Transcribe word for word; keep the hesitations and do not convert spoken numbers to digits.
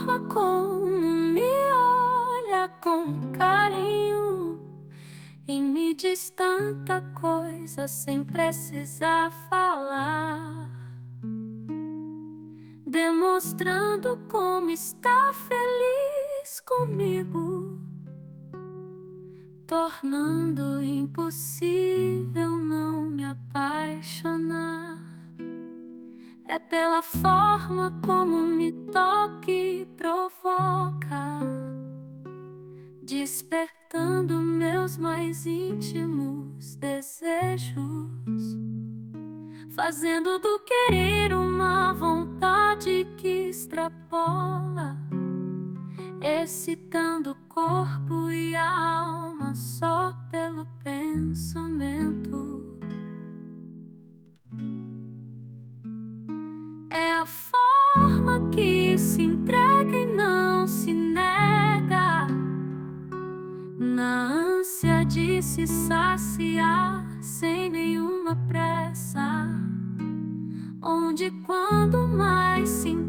forma como me olha com carinho e me diz tanta coisa sem precisar falar, demonstrando como está feliz comigo, tornando impossível não me apaixonar. É pela forma como me toca e provoca, despertando meus mais íntimos desejos, fazendo do querer uma vontade que extrapola, excitando o corpo e a alma só pelo pensamento. É a forma que se entrega e não se nega, na ânsia de se saciar sem nenhuma pressa, onde quando mais se